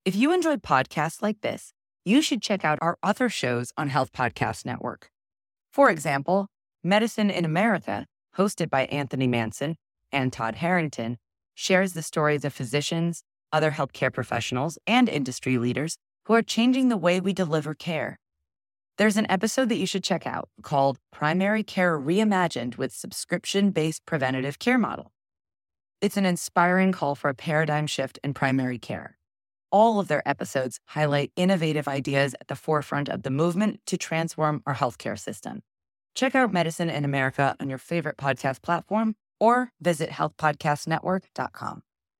If you enjoy podcasts like this, you should check out our other shows on Health Podcast Network. For example, Medicine in America, hosted by Anthony Manson and Todd Harrington, shares the stories of physicians, other healthcare professionals, and industry leaders who are changing the way we deliver care. There's an episode that you should check out called Primary Care Reimagined with Subscription-Based Preventative Care Model. It's an inspiring call for a paradigm shift in primary care. All of their episodes highlight innovative ideas at the forefront of the movement to transform our healthcare system. Check out Medicine in America on your favorite podcast platform or visit healthpodcastnetwork.com.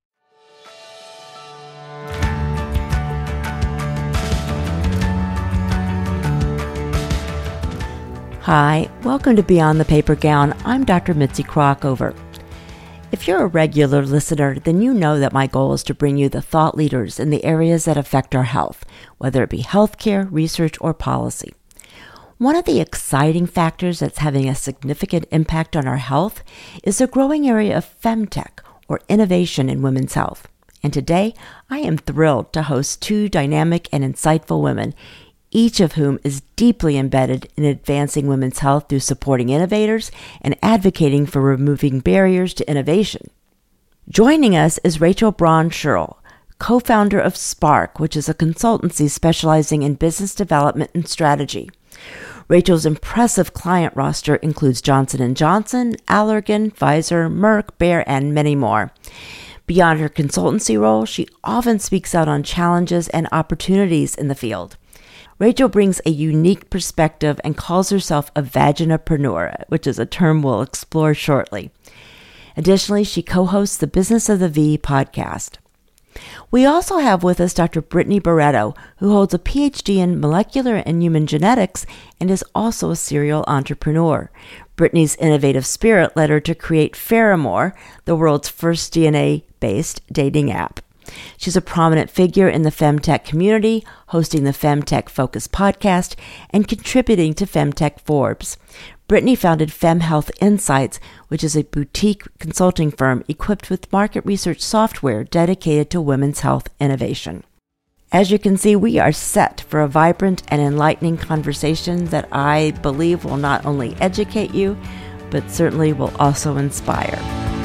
Hi, welcome to Beyond the Paper Gown. I'm Dr. Mitzi Crockover. If you're a regular listener, then you know that my goal is to bring you the thought leaders in the areas that affect our health, whether it be healthcare, research, or policy. One of the exciting factors that's having a significant impact on our health is the growing area of femtech, or innovation in women's health. And today, I am thrilled to host two dynamic and insightful women, each of whom is deeply embedded in advancing women's health through supporting innovators and advocating for removing barriers to innovation. Joining us is Rachel Braun-Scherl, co-founder of Spark, which is a consultancy specializing in business development and strategy. Rachel's impressive client roster includes Johnson & Johnson, Allergan, Pfizer, Merck, Bayer, and many more. Beyond her consultancy role, she often speaks out on challenges and opportunities in the field. Rachel brings a unique perspective and calls herself a vaginapreneur, which is a term we'll explore shortly. Additionally, she co-hosts the Business of the V podcast. We also have with us Dr. Brittany Barreto, who holds a PhD in molecular and human genetics and is also a serial entrepreneur. Brittany's innovative spirit led her to create Pheromore, the world's first DNA-based dating app. She's a prominent figure in the femtech community, hosting the Femtech Focus podcast and contributing to Femtech Forbes. Brittany founded FemHealth Insights, which is a boutique consulting firm equipped with market research software dedicated to women's health innovation. As you can see, we are set for a vibrant and enlightening conversation that I believe will not only educate you, but certainly will also inspire.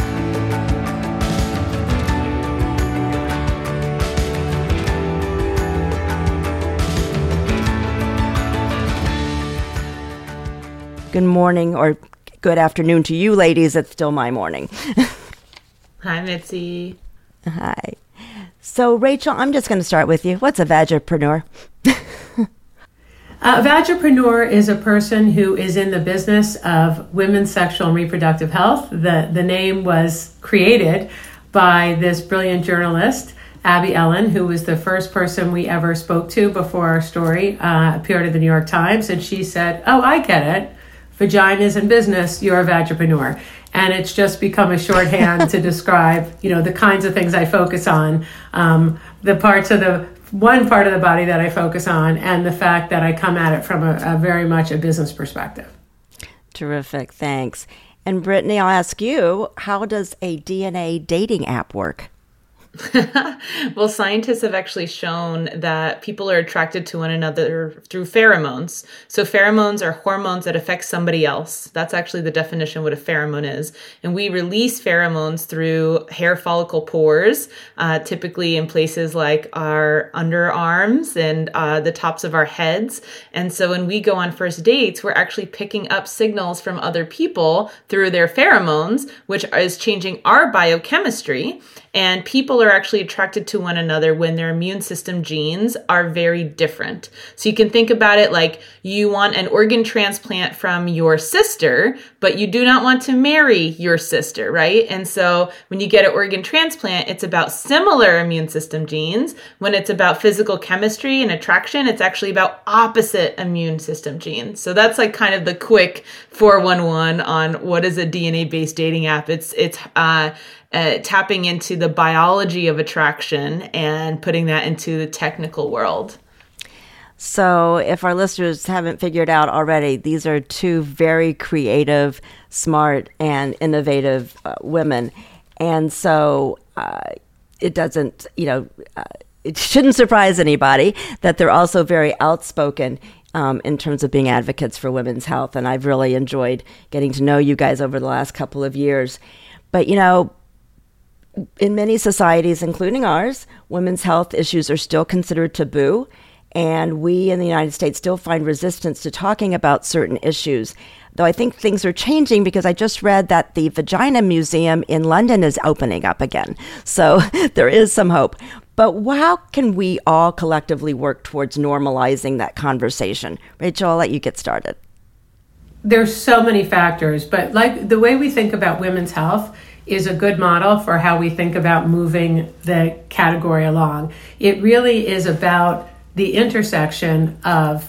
Good morning or good afternoon to you ladies. It's still my morning. Hi, Mitzi. Hi. So, Rachel, I'm just going to start with you. What's a vagipreneur? A vagipreneur is a person who is in the business of women's sexual and reproductive health. The name was created by this brilliant journalist, Abby Ellen, who was the first person we ever spoke to before our story appeared in the New York Times. And she said, "Oh, I get it. Vaginas in business, you're a vagipreneur." And it's just become a shorthand to describe, the kinds of things I focus on, one part of the body that I focus on, and the fact that I come at it from a very much a business perspective. Terrific, thanks. And Brittany, I'll ask you, how does a DNA dating app work? Well, scientists have actually shown that people are attracted to one another through pheromones. So pheromones are hormones that affect somebody else. That's actually the definition of what a pheromone is. And we release pheromones through hair follicle pores, typically in places like our underarms and the tops of our heads. And so when we go on first dates, we're actually picking up signals from other people through their pheromones, which is changing our biochemistry. And people are actually attracted to one another when their immune system genes are very different. So you can think about it like you want an organ transplant from your sister, but you do not want to marry your sister, right? And so when you get an organ transplant, it's about similar immune system genes. When it's about physical chemistry and attraction, it's actually about opposite immune system genes. So that's like kind of the quick 411 on what is a DNA-based dating app. It's tapping into the biology of attraction and putting that into the technical world. So if our listeners haven't figured out already, these are two very creative, smart, and innovative women. And so it doesn't, it shouldn't surprise anybody that they're also very outspoken in terms of being advocates for women's health. And I've really enjoyed getting to know you guys over the last couple of years. But, in many societies, including ours, women's health issues are still considered taboo. And we in the United States still find resistance to talking about certain issues. Though I think things are changing because I just read that the Vagina Museum in London is opening up again. So there is some hope. But how can we all collectively work towards normalizing that conversation? Rachel, I'll let you get started. There's so many factors, but like the way we think about women's health is a good model for how we think about moving the category along. It really is about the intersection of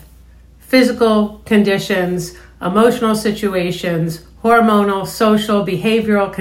physical conditions, emotional situations, hormonal, social, behavioral,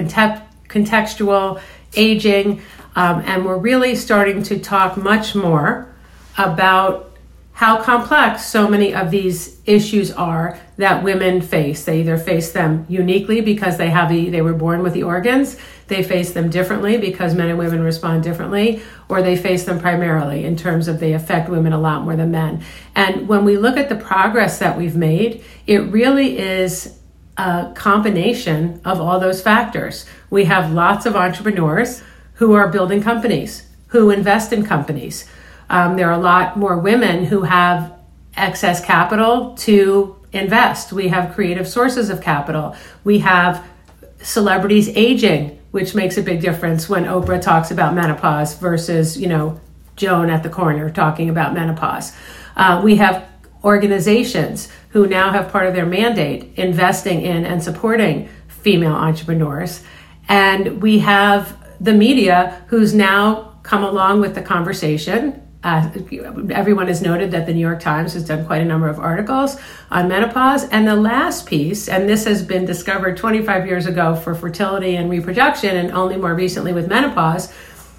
contextual, aging, and we're really starting to talk much more about how complex so many of these issues are that women face. They either face them uniquely because they were born with the organs, they face them differently because men and women respond differently, or they face them primarily in terms of they affect women a lot more than men. And when we look at the progress that we've made, it really is a combination of all those factors. We have lots of entrepreneurs who are building companies, who invest in companies. There are a lot more women who have excess capital to invest. We have creative sources of capital. We have celebrities aging, which makes a big difference when Oprah talks about menopause versus, Joan at the corner talking about menopause. We have organizations who now have part of their mandate investing in and supporting female entrepreneurs. And we have the media who's now come along with the conversation. Everyone has noted that the New York Times has done quite a number of articles on menopause. And the last piece, and this has been discovered 25 years ago for fertility and reproduction and only more recently with menopause,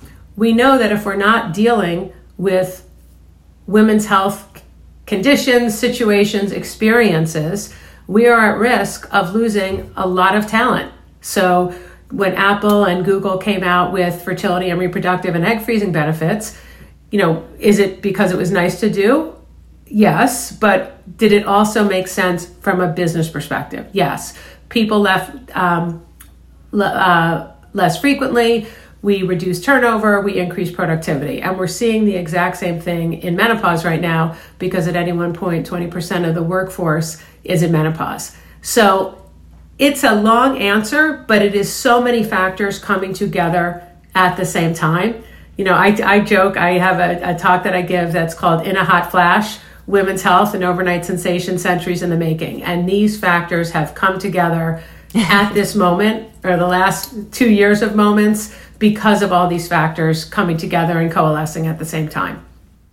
we know that if we're not dealing with women's health conditions, situations, experiences, we are at risk of losing a lot of talent. So when Apple and Google came out with fertility and reproductive and egg freezing benefits, is it because it was nice to do? Yes. But did it also make sense from a business perspective? Yes. People left less frequently. We reduced turnover. We increased productivity. And we're seeing the exact same thing in menopause right now because at any one point, 20% of the workforce is in menopause. So it's a long answer, but it is so many factors coming together at the same time. I joke, I have a talk that I give that's called In a Hot Flash, Women's Health and Overnight Sensation Centuries in the Making. And these factors have come together at this moment, or the last 2 years of moments, because of all these factors coming together and coalescing at the same time.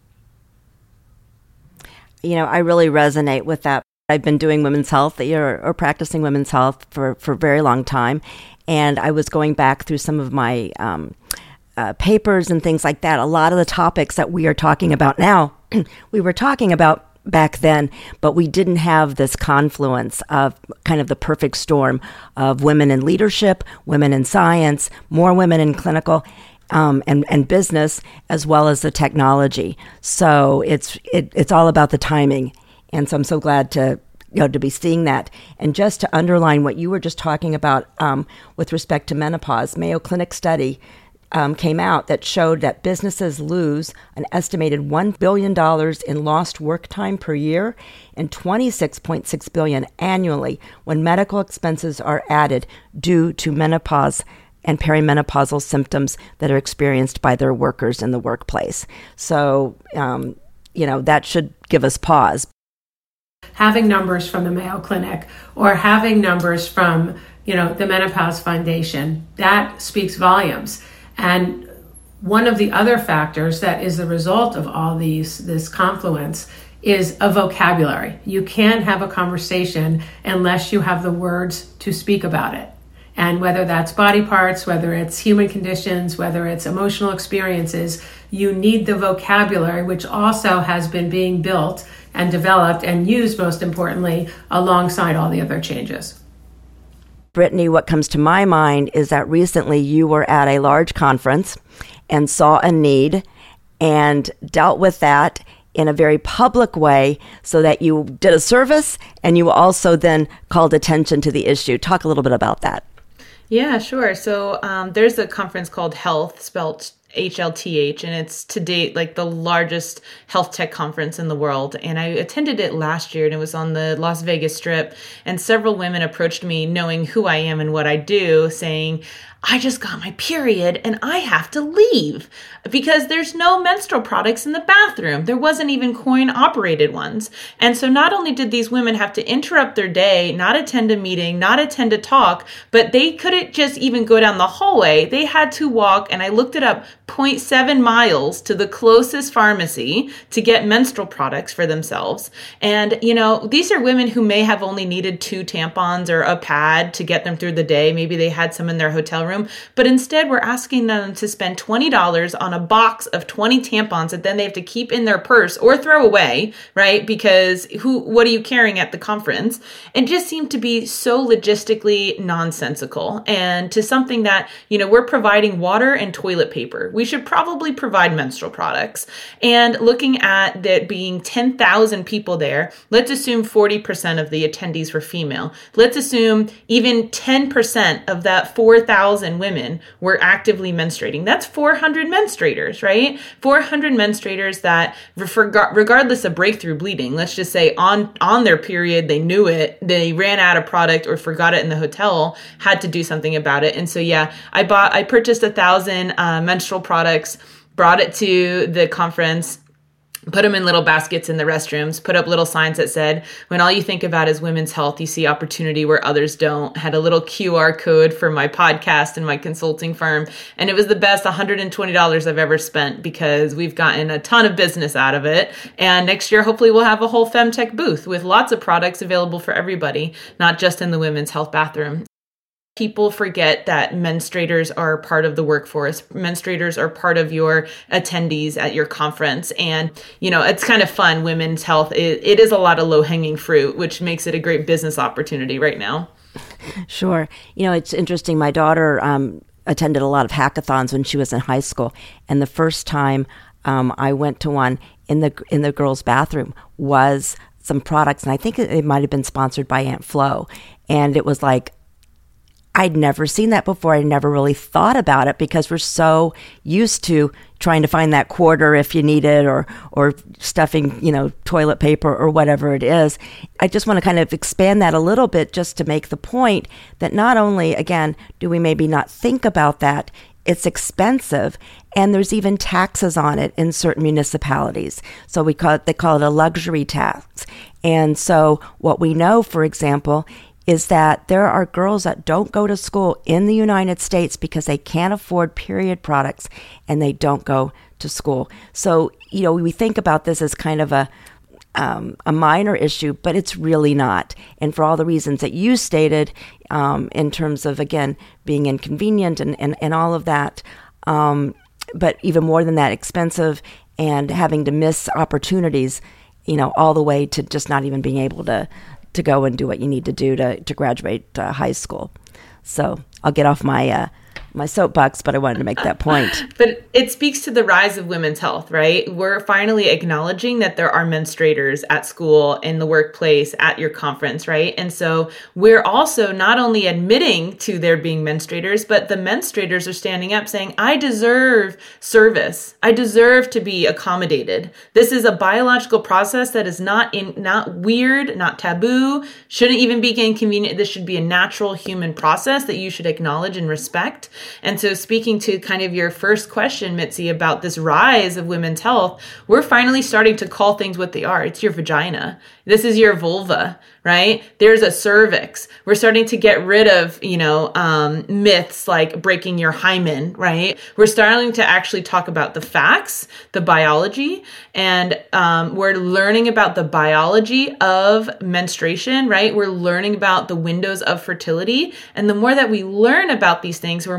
I really resonate with that. I've been doing women's health or practicing women's health for a very long time. And I was going back through some of my papers and things like that. A lot of the topics that we are talking about now, we were talking about back then, but we didn't have this confluence of kind of the perfect storm of women in leadership, women in science, more women in clinical and business, as well as the technology. So it's all about the timing. And so I'm so glad to be seeing that. And just to underline what you were just talking about with respect to menopause, Mayo Clinic study came out that showed that businesses lose an estimated $1 billion in lost work time per year and $26.6 billion annually when medical expenses are added due to menopause and perimenopausal symptoms that are experienced by their workers in the workplace. So, that should give us pause. Having numbers from the Mayo Clinic or having numbers from, the Menopause Foundation, that speaks volumes. And one of the other factors that is the result of all this confluence is a vocabulary. You can't have a conversation unless you have the words to speak about it. And whether that's body parts, whether it's human conditions, whether it's emotional experiences, you need the vocabulary, which also has been being built and developed and used, most importantly, alongside all the other changes. Brittany, what comes to my mind is that recently you were at a large conference and saw a need and dealt with that in a very public way so that you did a service and you also then called attention to the issue. Talk a little bit about that. Yeah, sure. So there's a conference called Health, spelled HLTH, and it's to date like the largest health tech conference in the world. And I attended it last year, and it was on the Las Vegas Strip. And several women approached me, knowing who I am and what I do, saying, I just got my period and I have to leave because there's no menstrual products in the bathroom. There wasn't even coin operated ones. And so not only did these women have to interrupt their day, not attend a meeting, not attend a talk, but they couldn't just even go down the hallway. They had to walk, and I looked it up, 0.7 miles to the closest pharmacy to get menstrual products for themselves. And, you know, these are women who may have only needed 2 tampons or a pad to get them through the day. Maybe they had some in their hotel room, but instead we're asking them to spend $20 on a box of 20 tampons that then they have to keep in their purse or throw away, right? Because what are you carrying at the conference? It just seemed to be so logistically nonsensical, and to something that, you know, we're providing water and toilet paper. We should probably provide menstrual products. And looking at that being 10,000 people there, let's assume 40% of the attendees were female. Let's assume even 10% of that 4,000 women were actively menstruating. That's 400 menstruators, right? 400 menstruators that, regardless of breakthrough bleeding, let's just say on their period, they knew it, they ran out of product or forgot it in the hotel, had to do something about it. And so, yeah, I purchased 1,000 menstrual products, brought it to the conference, put them in little baskets in the restrooms, put up little signs that said, when all you think about is women's health, you see opportunity where others don't. Had a little QR code for my podcast and my consulting firm. And it was the best $120 I've ever spent because we've gotten a ton of business out of it. And next year, hopefully we'll have a whole femtech booth with lots of products available for everybody, not just in the women's health bathroom. People forget that menstruators are part of the workforce. Menstruators are part of your attendees at your conference. And, you know, it's kind of fun. Women's health, it is a lot of low-hanging fruit, which makes it a great business opportunity right now. Sure. You know, it's interesting. My daughter attended a lot of hackathons when she was in high school. And the first time I went to one in the girls' bathroom was some products. And I think it might have been sponsored by Aunt Flo. And it was like, I'd never seen that before. I never really thought about it because we're so used to trying to find that quarter if you need it, or stuffing, you know, toilet paper or whatever it is. I just want to kind of expand that a little bit just to make the point that not only, again, do we maybe not think about that, it's expensive, and there's even taxes on it in certain municipalities. So they call it a luxury tax. And so what we know, for example, is that there are girls that don't go to school in the United States because they can't afford period products, and they don't go to school. So, you know, we think about this as kind of a minor issue, but it's really not. And for all the reasons that you stated, in terms of, again, being inconvenient and all of that, but even more than that, expensive, and having to miss opportunities, you know, all the way to just not even being able to go and do what you need to do to graduate high school. So I'll get off my soapbox, but I wanted to make that point. But it speaks to the rise of women's health, right? We're finally acknowledging that there are menstruators at school, in the workplace, at your conference, right? And so we're also not only admitting to there being menstruators, but the menstruators are standing up saying, I deserve service. I deserve to be accommodated. This is a biological process that is not weird, not taboo, shouldn't even be inconvenient. This should be a natural human process that you should acknowledge and respect. And so, speaking to kind of your first question, Mitzi, about this rise of women's health, we're finally starting to call things what they are. It's your vagina. This is your vulva, right? There's a cervix. We're starting to get rid of, you know, myths like breaking your hymen, right? We're starting to actually talk about the facts, the biology, and we're learning about the biology of menstruation, right? We're learning about the windows of fertility. And the more that we learn about these things, we're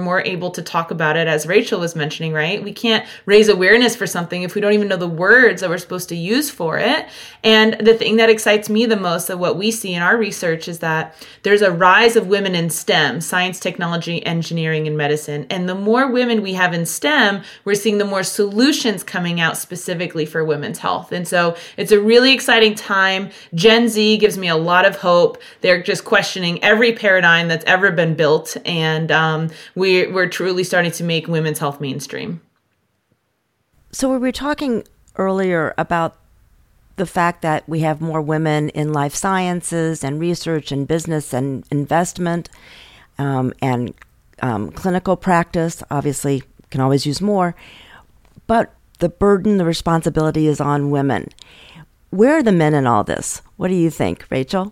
more able to talk about it, as Rachel was mentioning, right? We can't raise awareness for something if we don't even know the words that we're supposed to use for it. And the thing that excites me the most of what we see in our research is that there's a rise of women in STEM, science, technology, engineering, and medicine. And the more women we have in STEM, we're seeing the more solutions coming out specifically for women's health. And so it's a really exciting time. Gen Z gives me a lot of hope. They're just questioning every paradigm that's ever been built. And we're truly starting to make women's health mainstream. So we were talking earlier about the fact that we have more women in life sciences and research and business and investment and clinical practice. Obviously, can always use more. But the burden, the responsibility is on women. Where are the men in all this? What do you think, Rachel?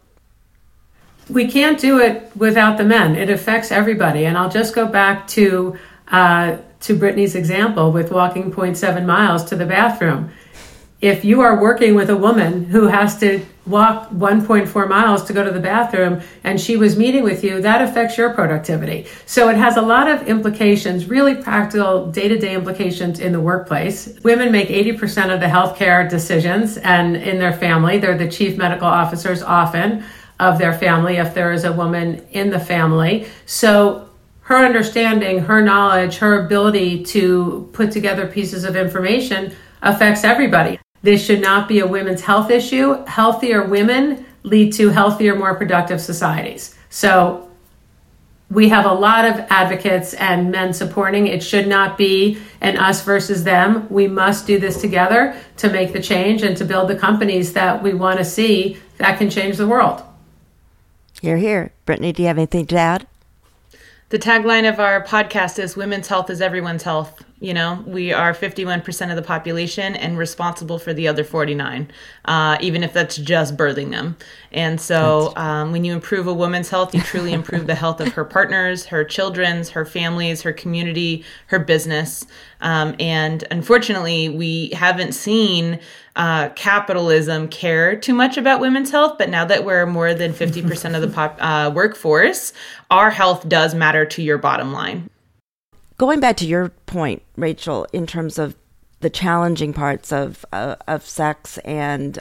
We can't do it without the men. It affects everybody. And I'll just go back to Brittany's example with walking 0.7 miles to the bathroom. If you are working with a woman who has to walk 1.4 miles to go to the bathroom and she was meeting with you, that affects your productivity. So it has a lot of implications, really practical day-to-day implications in the workplace. Women make 80% of the healthcare decisions, and in their family, they're the chief medical officers often of their family if there is a woman in the family. So her understanding, her knowledge, her ability to put together pieces of information affects everybody. This should not be a women's health issue. Healthier women lead to healthier, more productive societies. So we have a lot of advocates and men supporting. It should not be an us versus them. We must do this together to make the change and to build the companies that we want to see that can change the world. Hear, hear. Brittany, do you have anything to add? The tagline of our podcast is "Women's health is everyone's health." You know, we are 51% of the population and responsible for the other 49, even if that's just birthing them. And so when you improve a woman's health, you truly improve the health of her partners, her children's, her families, her community, her business. And unfortunately, we haven't seen capitalism care too much about women's health. But now that we're more than 50% of the workforce, our health does matter to your bottom line. Going back to your point, Rachel, in terms of the challenging parts of sex and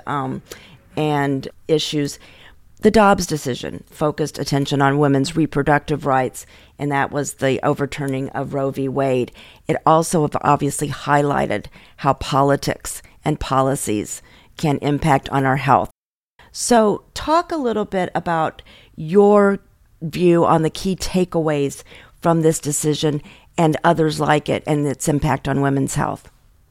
issues, the Dobbs decision focused attention on women's reproductive rights, and that was the overturning of Roe v. Wade. It also obviously highlighted how politics and policies can impact on our health. So talk a little bit about your view on the key takeaways from this decision and others like it and its impact on women's health.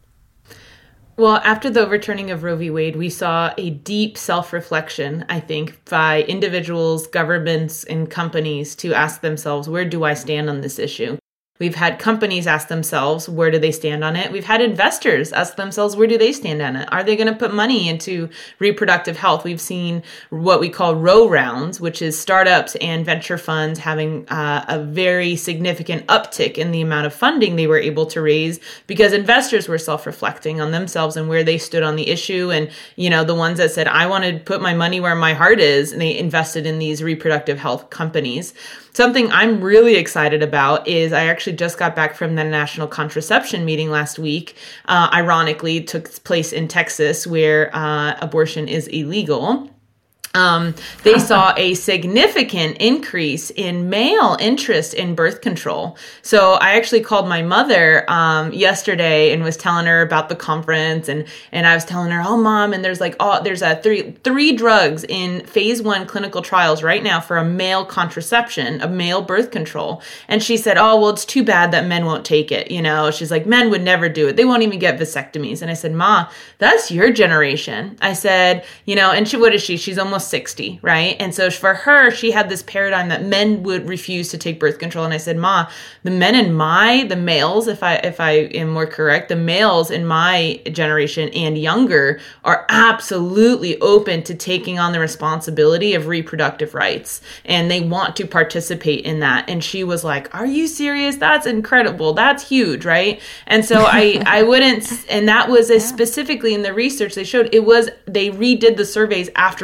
Well, after the overturning of Roe v. Wade, we saw a deep self-reflection, I think, by individuals, governments, and companies to ask themselves, where do I stand on this issue? We've had companies ask themselves, where do they stand on it? We've had investors ask themselves, where do they stand on it? Are they going to put money into reproductive health? We've seen what we call Roe rounds, which is startups and venture funds having a very significant uptick in the amount of funding they were able to raise because investors were self-reflecting on themselves and where they stood on the issue. And, you know, the ones that said, I want to put my money where my heart is, and they invested in these reproductive health companies. Something I'm really excited about is I actually just got back from the National Contraception meeting last week. Ironically, it took place in Texas where abortion is illegal. They saw a significant increase in male interest in birth control. So I actually called my mother yesterday and was telling her about the conference, and I was telling her, oh, Mom, and there's three drugs in phase 1 clinical trials right now for a male contraception, a male birth control. And she said, oh, well, it's too bad that men won't take it. You know, she's like, men would never do it. They won't even get vasectomies. And I said, Ma, that's your generation. I said, you know, and what is she? She's almost 60, right? And so for her, she had this paradigm that men would refuse to take birth control. And I said, Ma, the males, if I am more correct, the males in my generation and younger are absolutely open to taking on the responsibility of reproductive rights. And they want to participate in that. And she was like, are you serious? That's incredible. That's huge, right? And so I wouldn't, and that was specifically in the research they showed, they redid the surveys after Roe v. Wade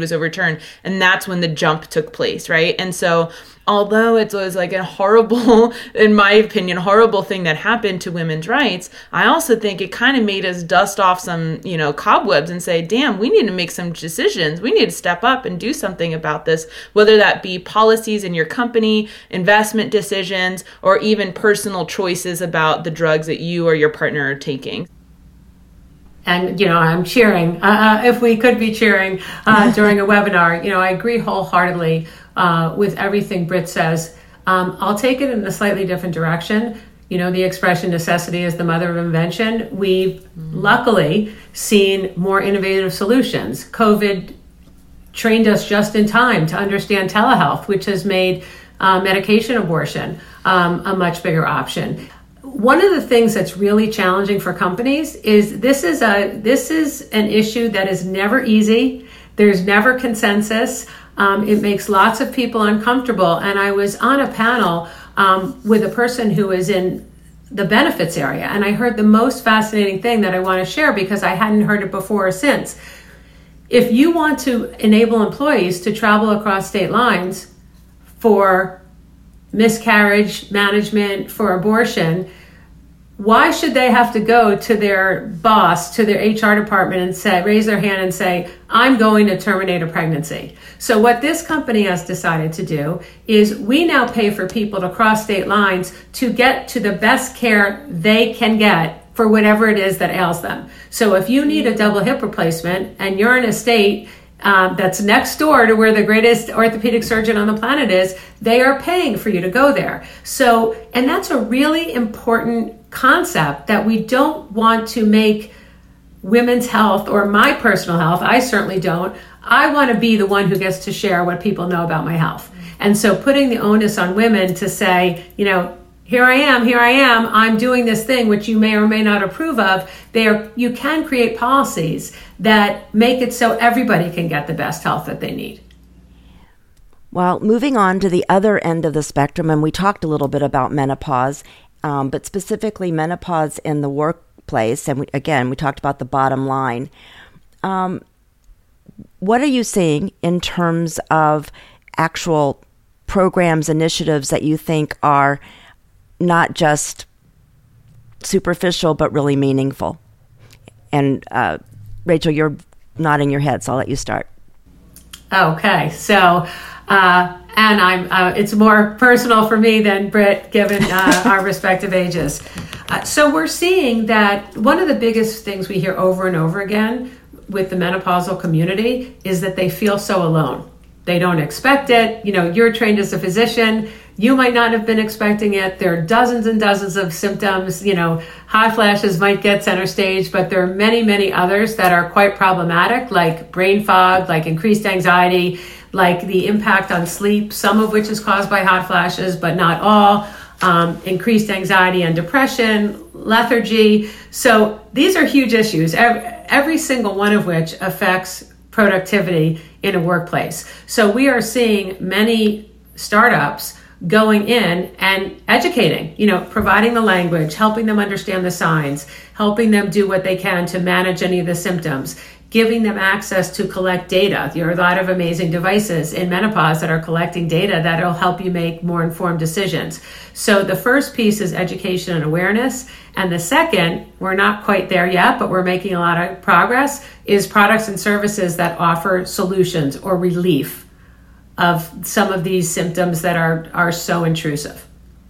was overturned. And that's when the jump took place, right? And so although it was like a horrible, in my opinion, horrible thing that happened to women's rights, I also think it kind of made us dust off some, cobwebs and say, damn, we need to make some decisions. We need to step up and do something about this, whether that be policies in your company, investment decisions, or even personal choices about the drugs that you or your partner are taking. And, I'm cheering, if we could be cheering during a webinar. I agree wholeheartedly with everything Britt says. I'll take it in a slightly different direction. The expression necessity is the mother of invention. We've luckily seen more innovative solutions. COVID trained us just in time to understand telehealth, which has made medication abortion a much bigger option. One of the things that's really challenging for companies is this is an issue that is never easy. There's never consensus. It makes lots of people uncomfortable. And I was on a panel with a person who is in the benefits area, and I heard the most fascinating thing that I want to share because I hadn't heard it before or since. If you want to enable employees to travel across state lines for miscarriage management, for abortion, why should they have to go to their boss, to their HR department and say, raise their hand and say, I'm going to terminate a pregnancy? So what this company has decided to do is we now pay for people to cross state lines to get to the best care they can get for whatever it is that ails them. So if you need a double hip replacement and you're in a state that's next door to where the greatest orthopedic surgeon on the planet is, they are paying for you to go there. So, and that's a really important concept, that we don't want to make women's health or my personal health. I certainly don't. I want to be the one who gets to share what people know about my health. And so putting the onus on women to say, here I am, I'm doing this thing which you may or may not approve of. You can create policies that make it so everybody can get the best health that they need. Well, moving on to the other end of the spectrum, and we talked a little bit about menopause, but specifically menopause in the workplace, and we talked about the bottom line. What are you seeing in terms of actual programs, initiatives that you think are not just superficial, but really meaningful? And Rachel, you're nodding your head, so I'll let you start. Okay, so and it's more personal for me than Britt, given our respective ages. So we're seeing that one of the biggest things we hear over and over again with the menopausal community is that they feel so alone. They don't expect it. You're trained as a physician. You might not have been expecting it. There are dozens and dozens of symptoms. Hot flashes might get center stage, but there are many, many others that are quite problematic, like brain fog, like increased anxiety, like the impact on sleep, some of which is caused by hot flashes, but not all, increased anxiety and depression, lethargy. So these are huge issues, every single one of which affects productivity in a workplace. So we are seeing many startups going in and educating, providing the language, helping them understand the signs, helping them do what they can to manage any of the symptoms, giving them access to collect data. There are a lot of amazing devices in menopause that are collecting data that will help you make more informed decisions. So the first piece is education and awareness. And the second, we're not quite there yet, but we're making a lot of progress, is products and services that offer solutions or relief of some of these symptoms that are so intrusive.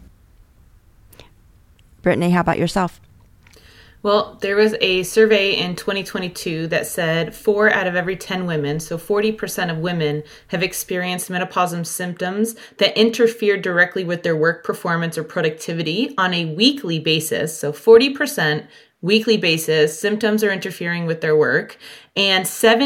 Brittany, how about yourself? Well, there was a survey in 2022 that said 4 out of every 10 women, so 40% of women, have experienced menopausal symptoms that interfere directly with their work performance or productivity on a weekly basis. So 40% weekly basis, symptoms are interfering with their work. And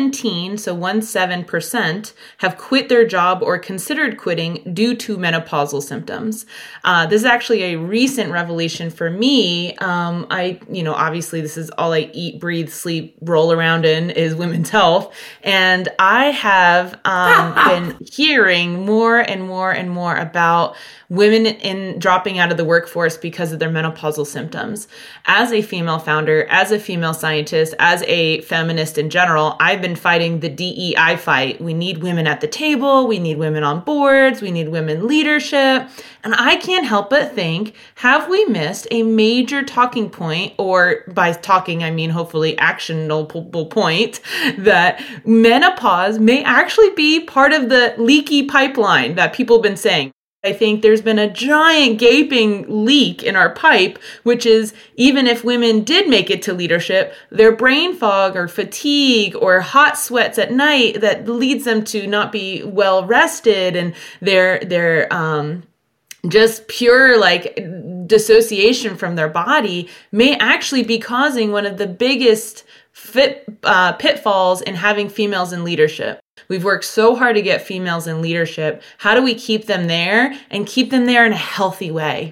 17% have quit their job or considered quitting due to menopausal symptoms. This is actually a recent revelation for me. Obviously this is all I eat, breathe, sleep, roll around in is women's health. And I have been hearing more and more and more about women in dropping out of the workforce because of their menopausal symptoms. As a female founder, as a female scientist, as a feminist in general, I've been fighting the DEI fight. We need women at the table. We need women on boards. We need women leadership. And I can't help but think, have we missed a major talking point, or by talking, I mean hopefully actionable point, that menopause may actually be part of the leaky pipeline that people have been saying. I think there's been a giant gaping leak in our pipe, which is even if women did make it to leadership, their brain fog or fatigue or hot sweats at night that leads them to not be well rested, and they're just pure like dissociation from their body may actually be causing one of the biggest pitfalls in having females in leadership. We've worked so hard to get females in leadership. How do we keep them there and keep them there in a healthy way?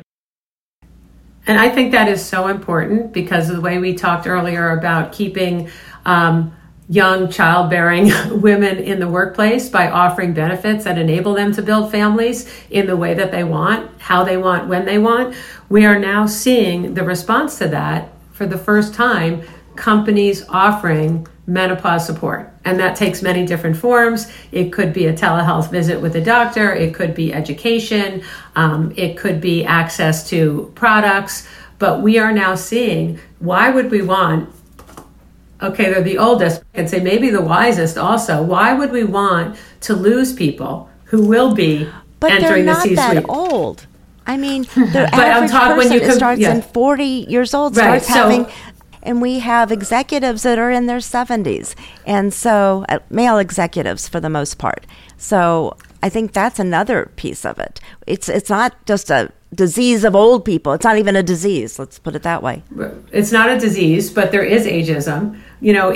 And I think that is so important because of the way we talked earlier about keeping young childbearing women in the workplace by offering benefits that enable them to build families in the way that they want, how they want, when they want. We are now seeing the response to that for the first time, companies offering menopause support. And that takes many different forms. It could be a telehealth visit with a doctor. It could be education. It could be access to products. But we are now seeing, why would we want, okay, they're the oldest, and say maybe the wisest also, why would we want to lose people who will be entering the C-suite? But they're not that old. I mean, the average person starts in 40 years old, starts having... And we have executives that are in their 70s. And so, male executives for the most part. So I think that's another piece of it. It's not just a disease of old people. It's not even a disease. Let's put it that way. It's not a disease, but there is ageism. You know,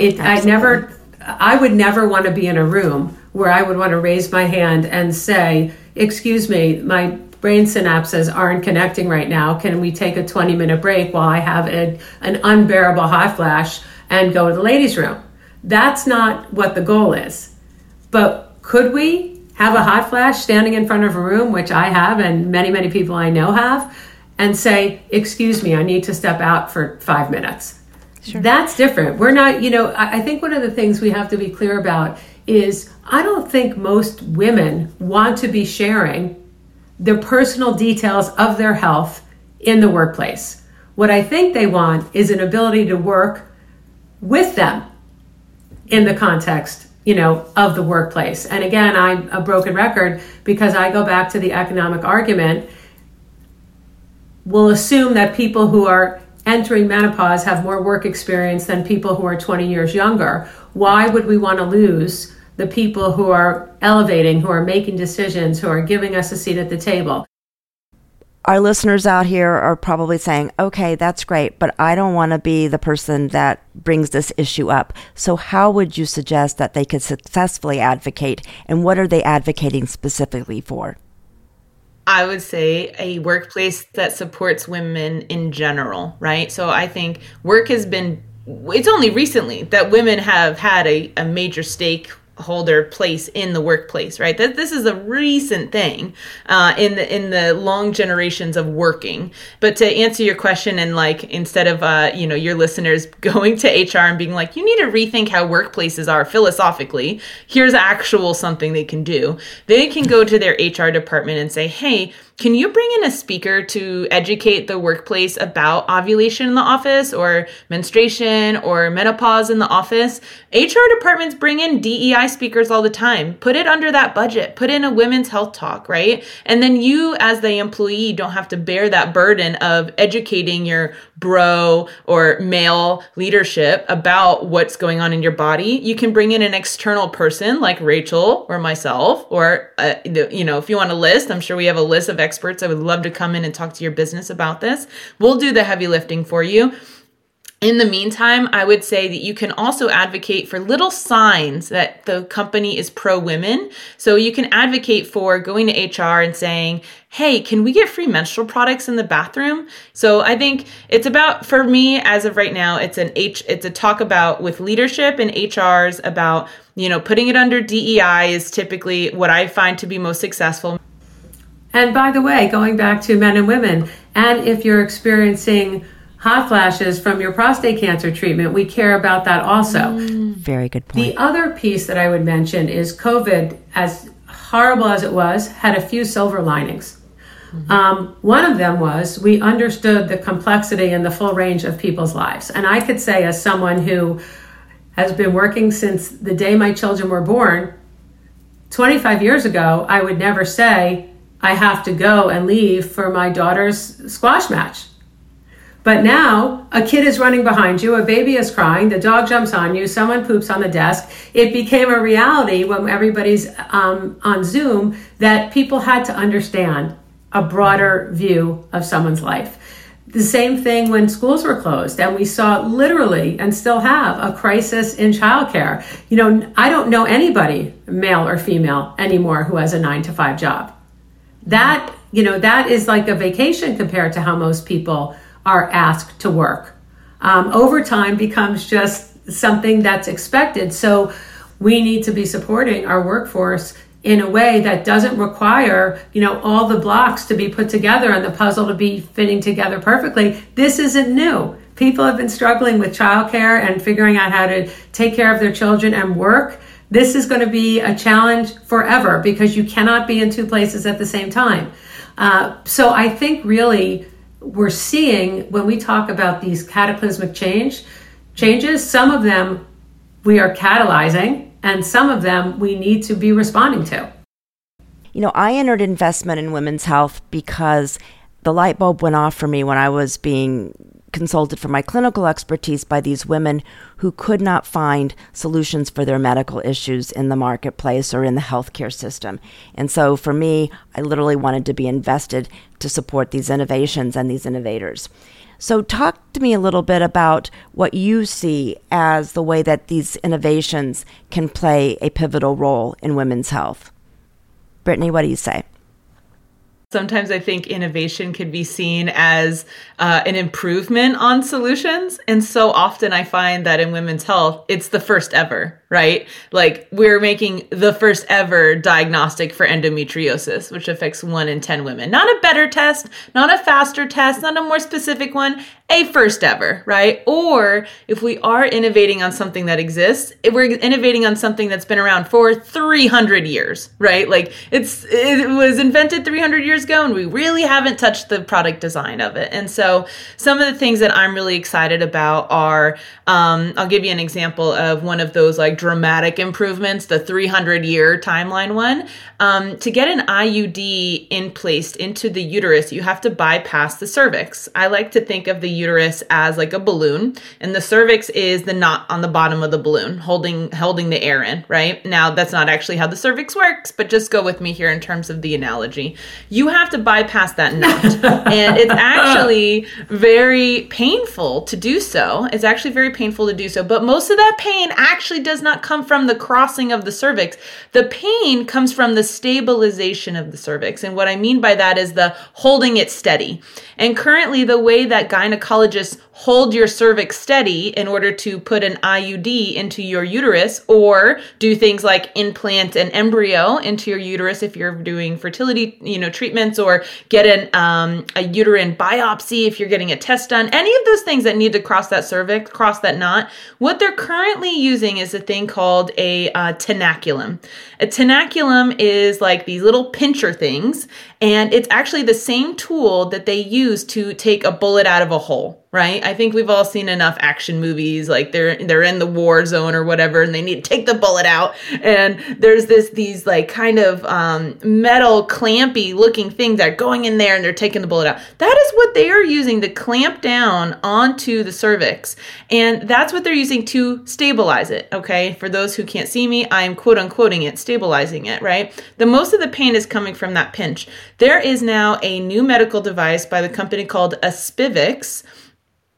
I would never want to be in a room where I would want to raise my hand and say, excuse me, my brain synapses aren't connecting right now. Can we take a 20-minute break while I have an unbearable hot flash and go to the ladies' room? That's not what the goal is. But could we have a hot flash standing in front of a room, which I have and many, many people I know have, and say, excuse me, I need to step out for 5 minutes? Sure. That's different. We're not, I think one of the things we have to be clear about is I don't think most women want to be sharing the personal details of their health in the workplace. What I think they want is an ability to work with them in the context, of the workplace. And again, I'm a broken record because I go back to the economic argument. We'll assume that people who are entering menopause have more work experience than people who are 20 years younger. Why would we want to lose the people who are elevating, who are making decisions, who are giving us a seat at the table? Our listeners out here are probably saying, okay, that's great, but I don't want to be the person that brings this issue up. So how would you suggest that they could successfully advocate, and what are they advocating specifically for? I would say a workplace that supports women in general, right? So I think it's only recently that women have had a major stakeholder place in the workplace, right? That this is a recent thing in the long generations of working. But to answer your question, and instead of your listeners going to HR and being like, you need to rethink how workplaces are philosophically, here's actual something they can do. They can go to their HR department and say, hey, can you bring in a speaker to educate the workplace about ovulation in the office, or menstruation, or menopause in the office? HR departments bring in DEI speakers all the time. Put it under that budget. Put in a women's health talk, right? And then you, as the employee, don't have to bear that burden of educating your bro or male leadership about what's going on in your body. You can bring in an external person like Rachel or myself, or, if you want a list, I'm sure we have a list of experts. I would love to come in and talk to your business about this. We'll do the heavy lifting for you. In the meantime, I would say that you can also advocate for little signs that the company is pro-women. So you can advocate for going to HR and saying, hey, can we get free menstrual products in the bathroom? So I think it's about, for me, as of right now, it's a talk about with leadership and HRs about, putting it under DEI is typically what I find to be most successful. And by the way, going back to men and women, and if you're experiencing hot flashes from your prostate cancer treatment, we care about that also. Very good point. The other piece that I would mention is COVID, as horrible as it was, had a few silver linings. One of them was we understood the complexity and the full range of people's lives. And I could say, as someone who has been working since the day my children were born, 25 years ago, I would never say, I have to go and leave for my daughter's squash match. But now a kid is running behind you, a baby is crying, the dog jumps on you, someone poops on the desk. It became a reality when everybody's on Zoom that people had to understand a broader view of someone's life. The same thing when schools were closed and we saw literally and still have a crisis in childcare. You know, I don't know anybody, male or female, anymore who has a 9-to-5 job. That, you know, that is like a vacation compared to how most people are asked to work. Overtime becomes just something that's expected. So we need to be supporting our workforce in a way that doesn't require, you know, all the blocks to be put together and the puzzle to be fitting together perfectly. This isn't new. People have been struggling with childcare and figuring out how to take care of their children and work. This is going to be a challenge forever because you cannot be in two places at the same time. So I think really we're seeing, when we talk about these cataclysmic changes, some of them we are catalyzing, and some of them we need to be responding to. You know, I entered investment in women's health because the light bulb went off for me when I was being consulted for my clinical expertise by these women who could not find solutions for their medical issues in the marketplace or in the healthcare system. And so for me, I literally wanted to be invested to support these innovations and these innovators. So talk to me a little bit about what you see as the way that these innovations can play a pivotal role in women's health. Brittany, what do you say? Sometimes I think innovation could be seen as an improvement on solutions. And so often I find that in women's health, it's the first ever, right? Like we're making the first ever diagnostic for endometriosis, which affects 1 in 10 women. Not a better test, not a faster test, not a more specific one, a first ever, right? Or if we are innovating on something that exists, if we're innovating on something that's been around for 300 years, right? Like it was invented 300 years ago and we really haven't touched the product design of it. And so some of the things that I'm really excited about are, I'll give you an example of one of those like dramatic improvements, the 300-year timeline one. To get an IUD placed into the uterus, you have to bypass the cervix. I like to think of the uterus as like a balloon, and the cervix is the knot on the bottom of the balloon holding the air in, right? Now, that's not actually how the cervix works, but just go with me here in terms of the analogy. You have to bypass that knot, and it's actually very painful to do so. It's actually very painful to do so, but most of that pain actually does not come from the crossing of the cervix. The pain comes from the stabilization of the cervix, and what I mean by that is the holding it steady. And currently, the way that gynecologists hold your cervix steady in order to put an IUD into your uterus or do things like implant an embryo into your uterus if you're doing fertility, treatments, or get a uterine biopsy if you're getting a test done, any of those things that need to cross that cervix, cross that knot, what they're currently using is a thing called a tenaculum. A tenaculum is like these little pincher things, and it's actually the same tool that they use to take a bullet out of a hole, right? I think we've all seen enough action movies, like they're in the war zone or whatever, and they need to take the bullet out. And there's these like kind of metal clampy looking things that are going in there and they're taking the bullet out. That is what they are using to clamp down onto the cervix. And that's what they're using to stabilize it, okay? For those who can't see me, I'm quote unquoting it, stabilizing it, right? The most of the pain is coming from that pinch. There is now a new medical device by the company called Aspivix.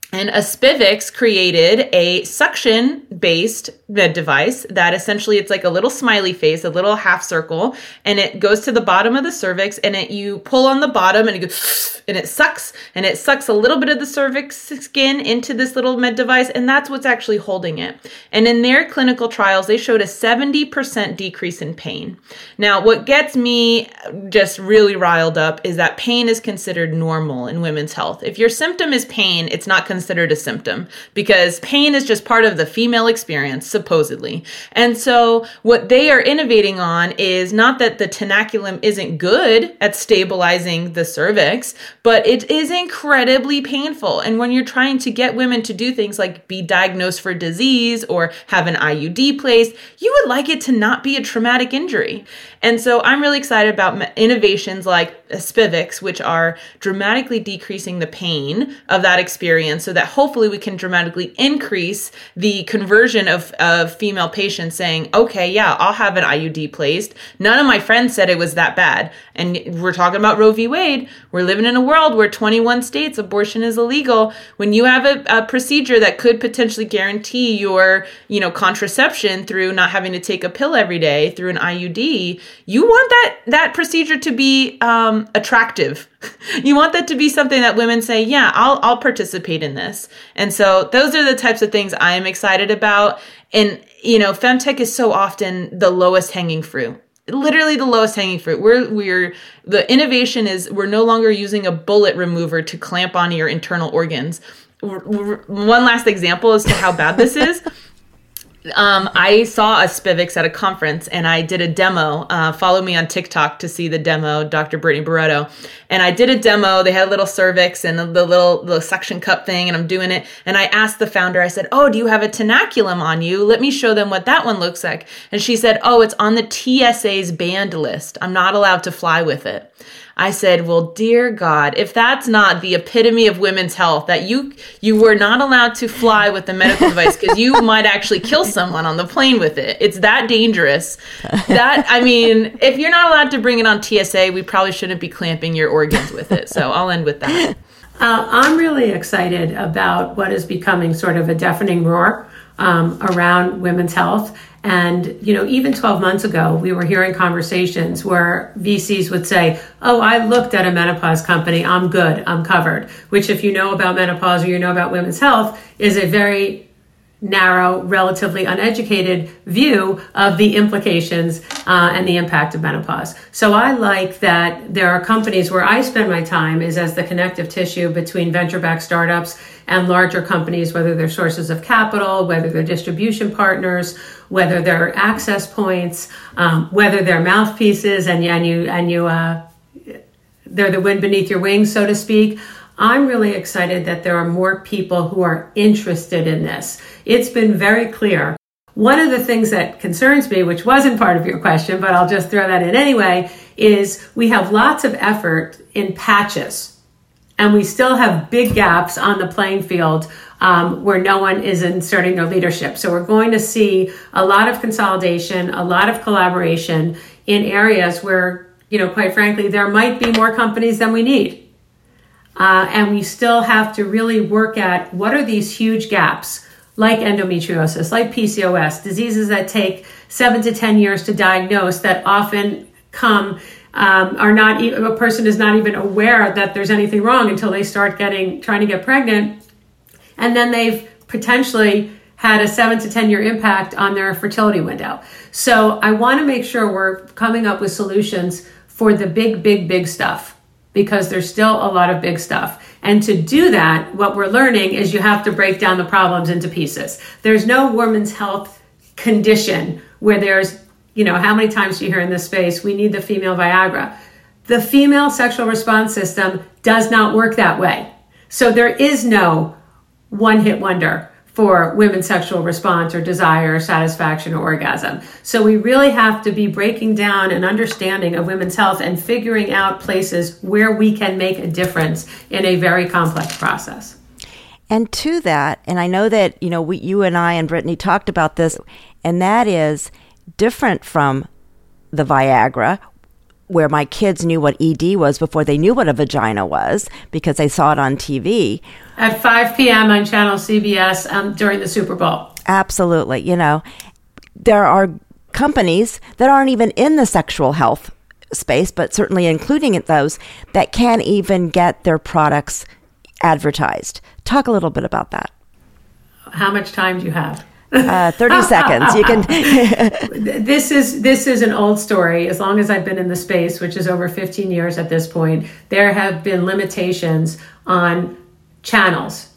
And Aspivix created a suction-based med device that essentially it's like a little smiley face, a little half circle, and it goes to the bottom of the cervix, and you pull on the bottom, and it goes, and it sucks a little bit of the cervix skin into this little med device, and that's what's actually holding it. And in their clinical trials, they showed a 70% decrease in pain. Now, what gets me just really riled up is that pain is considered normal in women's health. If your symptom is pain, it's not considered a symptom because pain is just part of the female experience, supposedly. And so what they are innovating on is not that the tenaculum isn't good at stabilizing the cervix, but it is incredibly painful. And when you're trying to get women to do things like be diagnosed for disease or have an IUD placed, you would like it to not be a traumatic injury. And so I'm really excited about innovations like Aspivix, which are dramatically decreasing the pain of that experience so that hopefully we can dramatically increase the conversion of female patients saying, okay, yeah, I'll have an IUD placed. None of my friends said it was that bad. And we're talking about Roe v. Wade. We're living in a world where 21 states abortion is illegal. When you have a procedure that could potentially guarantee your, contraception through not having to take a pill every day through an IUD, you want that procedure to be attractive. You want that to be something that women say, yeah, I'll participate in this. And so those are the types of things I am excited about. And, femtech is so often the lowest hanging fruit. Literally the lowest hanging fruit. The innovation is we're no longer using a bullet remover to clamp onto your internal organs. One last example as to how bad this is. I saw Aspivix at a conference and I did a demo. Follow me on TikTok to see the demo, Dr. Brittany Barreto. And I did a demo. They had a little cervix and the little suction cup thing, and I'm doing it. And I asked the founder, I said, oh, do you have a tenaculum on you? Let me show them what that one looks like. And she said, oh, it's on the TSA's banned list. I'm not allowed to fly with it. I said, well, dear God, if that's not the epitome of women's health, that you were not allowed to fly with the medical device because you might actually kill someone on the plane with it. It's that dangerous. If you're not allowed to bring it on TSA, we probably shouldn't be clamping your organs with it. So I'll end with that. I'm really excited about what is becoming sort of a deafening roar around women's health. And, even 12 months ago, we were hearing conversations where VCs would say, oh, I looked at a menopause company. I'm good. I'm covered. Which, if you know about menopause or you know about women's health, is a very narrow, relatively uneducated view of the implications and the impact of menopause. So I like that there are companies where I spend my time is as the connective tissue between venture-backed startups and larger companies, whether they're sources of capital, whether they're distribution partners, whether they're access points, whether they're mouthpieces, and they're the wind beneath your wings, so to speak. I'm really excited that there are more people who are interested in this. It's been very clear. One of the things that concerns me, which wasn't part of your question, but I'll just throw that in anyway, is we have lots of effort in patches, and we still have big gaps on the playing field where no one is inserting their leadership. So we're going to see a lot of consolidation, a lot of collaboration in areas where, quite frankly, there might be more companies than we need. And we still have to really work at what are these huge gaps, like endometriosis, like PCOS, diseases that take 7 to 10 years to diagnose that often a person is not even aware that there's anything wrong until they start trying to get pregnant. And then they've potentially had a 7 to 10 year impact on their fertility window. So I want to make sure we're coming up with solutions for the big stuff, because there's still a lot of big stuff. And to do that, what we're learning is you have to break down the problems into pieces. There's no women's health condition where there's, how many times do you hear in this space, we need the female Viagra. The female sexual response system does not work that way. So there is no one-hit wonder for women's sexual response or desire or satisfaction or orgasm. So we really have to be breaking down an understanding of women's health and figuring out places where we can make a difference in a very complex process. And to that, and I know that, you and I and Brittany talked about this, and that is different from the Viagra. where my kids knew what ED was before they knew what a vagina was because they saw it on TV. At 5 p.m. on Channel CBS during the Super Bowl. Absolutely. There are companies that aren't even in the sexual health space, but certainly including those that can't even get their products advertised. Talk a little bit about that. How much time do you have? 30 seconds. You can. This is an old story. As long as I've been in the space, which is over 15 years at this point, there have been limitations on channels,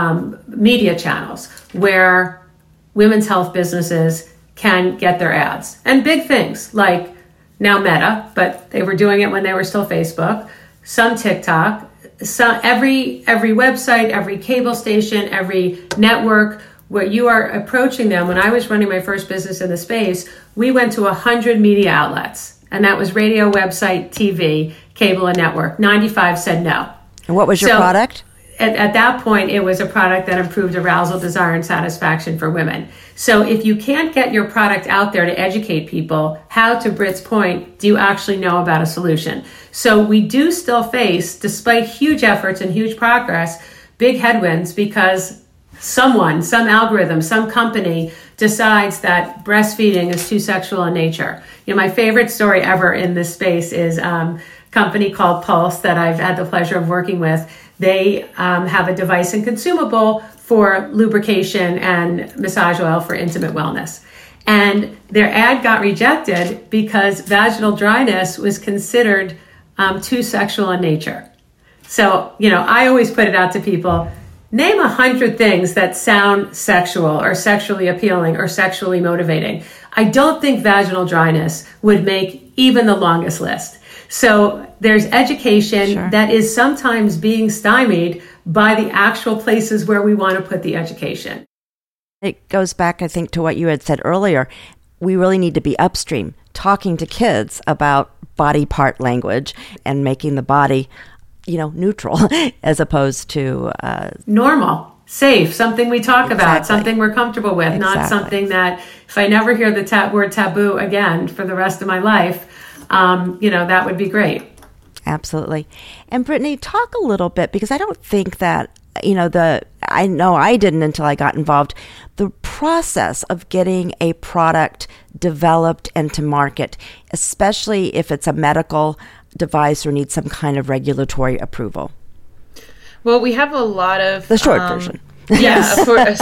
media channels, where women's health businesses can get their ads. And big things like now Meta, but they were doing it when they were still Facebook, some TikTok, every website, every cable station, every network where you are approaching them. When I was running my first business in the space, we went to 100 media outlets, and that was radio, website, TV, cable, and network. 95 said no. And what was your product? At that point, it was a product that improved arousal, desire, and satisfaction for women. So if you can't get your product out there to educate people, how, to Britt's point, do you actually know about a solution? So we do still face, despite huge efforts and huge progress, big headwinds because some algorithm, some company decides that breastfeeding is too sexual in nature. My favorite story ever in this space is a company called Pulse that I've had the pleasure of working with. They have a device and consumable for lubrication and massage oil for intimate wellness. And their ad got rejected because vaginal dryness was considered too sexual in nature. So, I always put it out to people, name 100 things that sound sexual or sexually appealing or sexually motivating. I don't think vaginal dryness would make even the longest list. So there's education that is sometimes being stymied by the actual places where we want to put the education. It goes back, I think, to what you had said earlier. We really need to be upstream, talking to kids about body part language and making the body, neutral as opposed to normal, safe, something we talk about, something we're comfortable with, not something that if I never hear the word taboo again for the rest of my life, that would be great. Absolutely. And Brittany, talk a little bit, because I don't think that, I know I didn't until I got involved, the process of getting a product developed and to market, especially if it's a medical device or needs some kind of regulatory approval. Well, we have a lot of... The short version. Yeah, of course.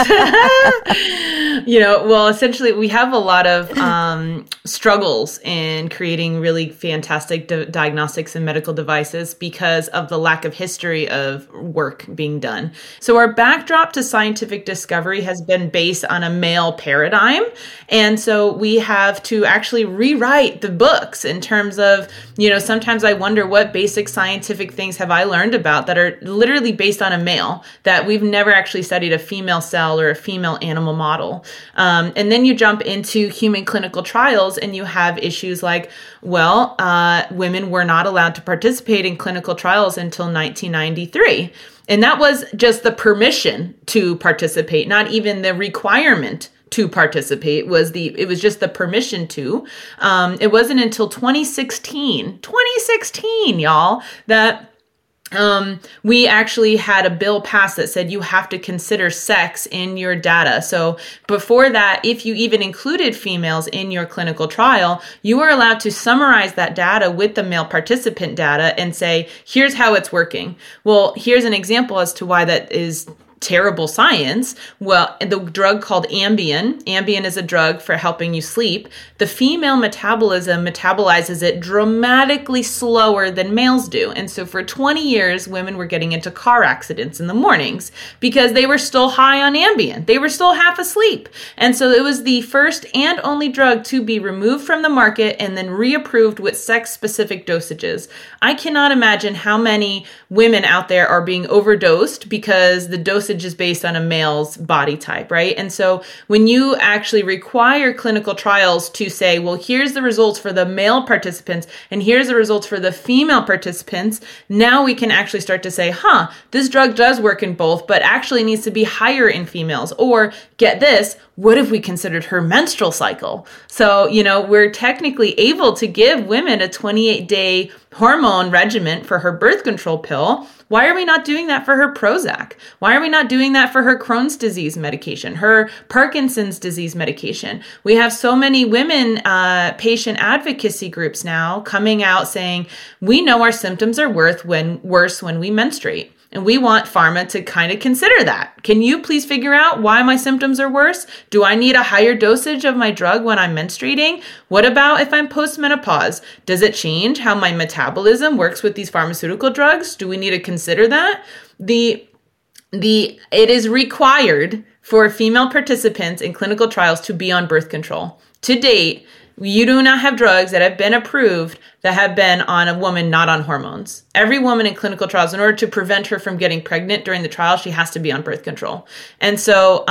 Essentially, we have a lot of struggles in creating really fantastic diagnostics and medical devices because of the lack of history of work being done. So our backdrop to scientific discovery has been based on a male paradigm. And so we have to actually rewrite the books in terms of, sometimes I wonder what basic scientific things have I learned about that are literally based on a male, that we've never actually studied a female cell or a female animal model. And then you jump into human clinical trials and you have issues like, women were not allowed to participate in clinical trials until 1993. And that was just the permission to participate, not even the requirement to participate. It was just the permission to. It wasn't until 2016, y'all, that we actually had a bill passed that said you have to consider sex in your data. So before that, if you even included females in your clinical trial, you were allowed to summarize that data with the male participant data and say, here's how it's working. Well, here's an example as to why that is terrible science. Well, the drug called Ambien. Ambien is a drug for helping you sleep. The female metabolism metabolizes it dramatically slower than males do. And so for 20 years, women were getting into car accidents in the mornings because they were still high on Ambien. They were still half asleep. And so it was the first and only drug to be removed from the market and then reapproved with sex-specific dosages. I cannot imagine how many women out there are being overdosed because the dosage dosage is based on a male's body type, right? And so when you actually require clinical trials to say, well, here's the results for the male participants and here's the results for the female participants, now we can actually start to say, this drug does work in both, but actually needs to be higher in females. Or get this, what if we considered her menstrual cycle? So, we're technically able to give women a 28-day hormone regimen for her birth control pill. Why are we not doing that for her Prozac? Why are we not doing that for her Crohn's disease medication, her Parkinson's disease medication? We have so many women patient advocacy groups now coming out saying, we know our symptoms are worse when we menstruate. And we want pharma to kind of consider that. Can you please figure out why my symptoms are worse? Do I need a higher dosage of my drug when I'm menstruating? What about if I'm postmenopause? Does it change how my metabolism works with these pharmaceutical drugs? Do we need to consider that? It is required for female participants in clinical trials to be on birth control. To date, you do not have drugs that have been approved that have been on a woman not on hormones. Every woman in clinical trials, in order to prevent her from getting pregnant during the trial, she has to be on birth control. And so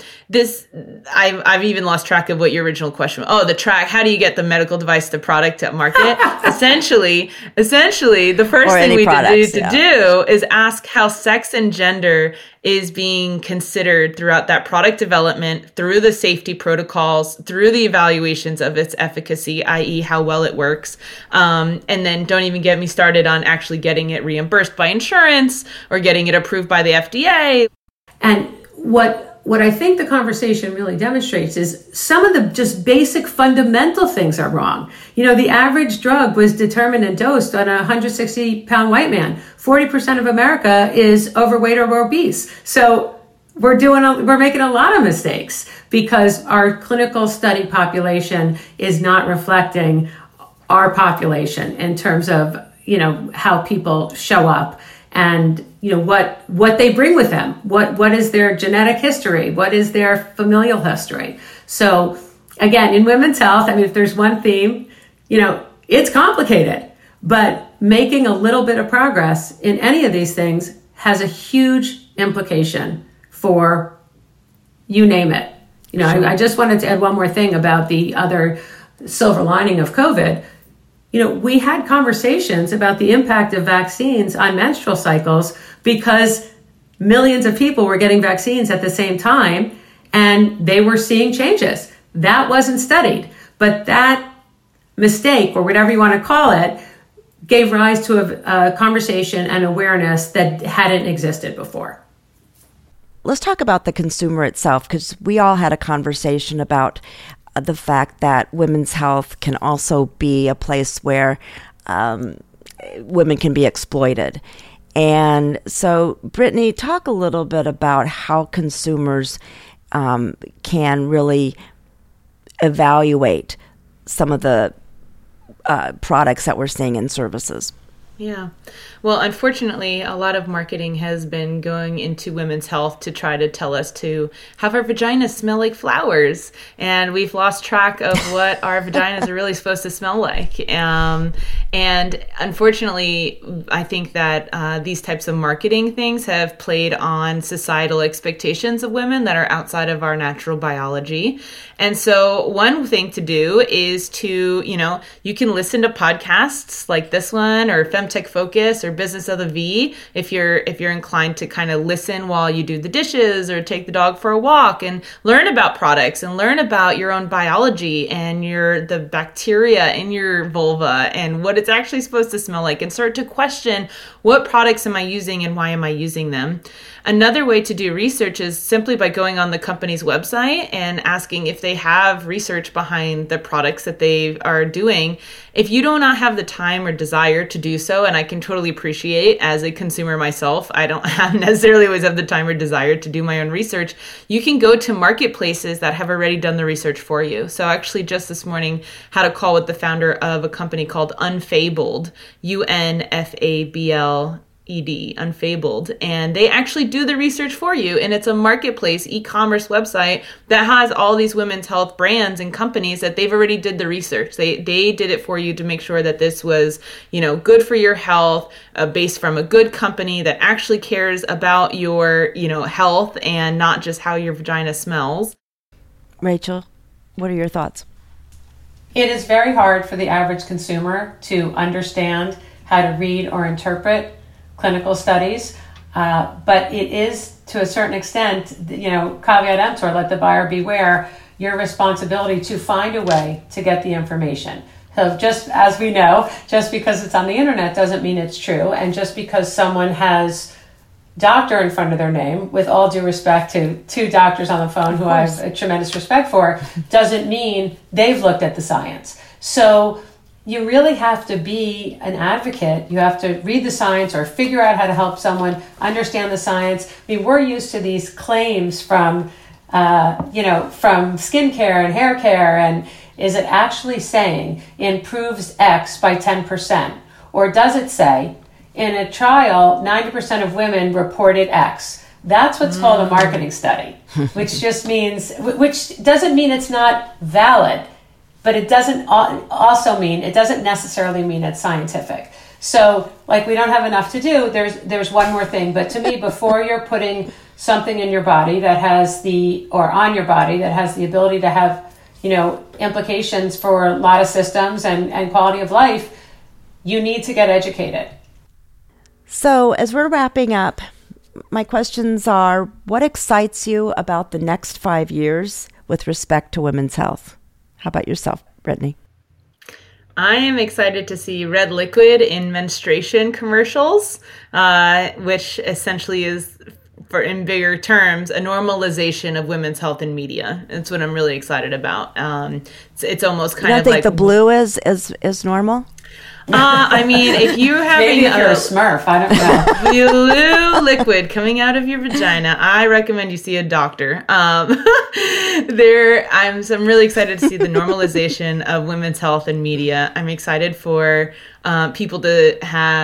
I've even lost track of what your original question was. Oh, the track. How do you get the medical device to product to market? Essentially, the first thing we need to do is ask how sex and gender is being considered throughout that product development, through the safety protocols, through the evaluations of its efficacy, i.e. how well it works. And then don't even get me started on actually getting it reimbursed by insurance or getting it approved by the FDA. And what I think the conversation really demonstrates is some of the just basic fundamental things are wrong. The average drug was determined and dosed on a 160-pound white man. 40% of America is overweight or obese. So we're making a lot of mistakes because our clinical study population is not reflecting our population in terms of, how people show up and, what they bring with them. What is their genetic history? What is their familial history? So again, in women's health, if there's one theme, it's complicated, but making a little bit of progress in any of these things has a huge implication for you name it. Sure. I just wanted to add one more thing about the other silver lining of COVID. We had conversations about the impact of vaccines on menstrual cycles because millions of people were getting vaccines at the same time and they were seeing changes. That wasn't studied, but that mistake, or whatever you want to call it, gave rise to a conversation and awareness that hadn't existed before. Let's talk about the consumer itself, because we all had a conversation about the fact that women's health can also be a place where women can be exploited. And so, Brittany, talk a little bit about how consumers can really evaluate some of the products that we're seeing in services. Yeah. Well, unfortunately, a lot of marketing has been going into women's health to try to tell us to have our vaginas smell like flowers. And we've lost track of what our vaginas are really supposed to smell like. And unfortunately, I think that these types of marketing things have played on societal expectations of women that are outside of our natural biology. And so one thing to do is to, you can listen to podcasts like this one or Femtech Focus or Business of the V if you're inclined to kind of listen while you do the dishes or take the dog for a walk and learn about products and learn about your own biology and the bacteria in your vulva and what it's actually supposed to smell like, and start to question, what products am I using and why am I using them? Another way to do research is simply by going on the company's website and asking if they have research behind the products that they are doing. If you do not have the time or desire to do so, and I can totally appreciate as a consumer myself, I don't necessarily always have the time or desire to do my own research, you can go to marketplaces that have already done the research for you. So actually just this morning had a call with the founder of a company called Unfabled, UNFABLED. Unfabled, and they actually do the research for you. And it's a marketplace e-commerce website that has all these women's health brands and companies that they've already did the research. They did it for you to make sure that this was, good for your health, based from a good company that actually cares about your, health and not just how your vagina smells. Rachel, what are your thoughts? It is very hard for the average consumer to understand how to read or interpret clinical studies, but it is, to a certain extent, caveat emptor, let the buyer beware, your responsibility to find a way to get the information. So just as we know, just because it's on the internet doesn't mean it's true, and just because someone has doctor in front of their name, with all due respect to two doctors on the phone who I have a tremendous respect for, doesn't mean they've looked at the science. So you really have to be an advocate. You have to read the science or figure out how to help someone understand the science. I mean, we're used to these claims from skincare and hair care, and is it actually saying improves X by 10%? Or does it say, in a trial, 90% of women reported X? That's what's called a marketing study, which doesn't mean it's not valid, but it doesn't necessarily mean it's scientific. So, we don't have enough to do. There's one more thing, but to me, before you're putting something in your body that has on your body that has the ability to have, implications for a lot of systems and quality of life, you need to get educated. So as we're wrapping up, my questions are, what excites you about the next 5 years with respect to women's health? How about yourself, Brittany? I am excited to see red liquid in menstruation commercials, which essentially is, in bigger terms, a normalization of women's health in media. That's what I'm really excited about. It's almost kind of like... You don't think the blue is normal? If you're having maybe if you're a Smurf, I don't know. Blue liquid coming out of your vagina, I recommend you see a doctor. I'm really excited to see the normalization of women's health in media. I'm excited for people to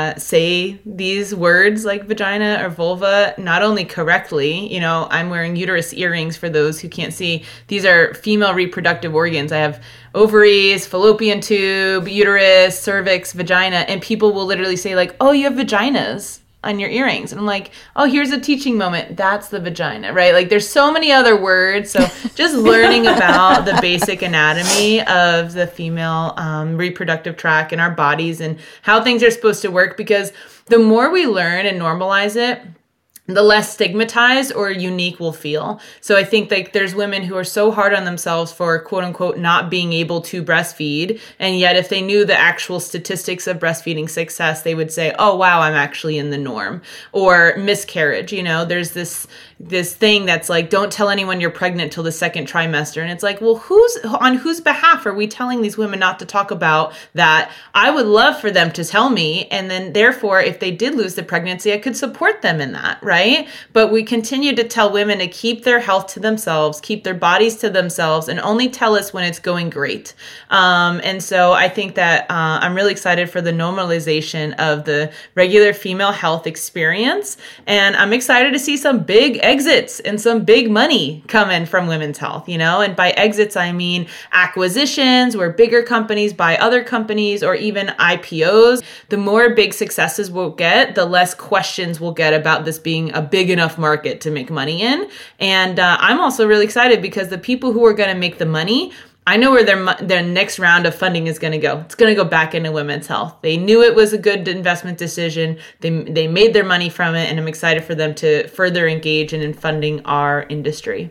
say these words like vagina or vulva not only correctly. I'm wearing uterus earrings for those who can't see. These are female reproductive organs. I have ovaries, fallopian tube, uterus, cervix, vagina, and people will literally say oh, you have vaginas on your earrings. And I'm like, oh, here's a teaching moment. That's the vagina, right? There's so many other words. So just learning about the basic anatomy of the female reproductive tract in our bodies and how things are supposed to work, because the more we learn and normalize it, the less stigmatized or unique we'll feel. So I think there's women who are so hard on themselves for quote unquote not being able to breastfeed. And yet if they knew the actual statistics of breastfeeding success, they would say, oh, wow, I'm actually in the norm. Or miscarriage, there's this thing that's don't tell anyone you're pregnant till the second trimester. And it's well, on whose behalf are we telling these women not to talk about that? I would love for them to tell me. And then therefore, if they did lose the pregnancy, I could support them in that, right? But we continue to tell women to keep their health to themselves, keep their bodies to themselves, and only tell us when it's going great. And so I think that I'm really excited for the normalization of the regular female health experience. And I'm excited to see some big exits and some big money coming from women's health, and by exits, I mean acquisitions where bigger companies buy other companies, or even IPOs. The more big successes we'll get, the less questions we'll get about this being a big enough market to make money in. And I'm also really excited because the people who are going to make the money, I know where their next round of funding is going to go. It's going to go back into women's health. They knew it was a good investment decision. They made their money from it, and I'm excited for them to further engage in funding our industry.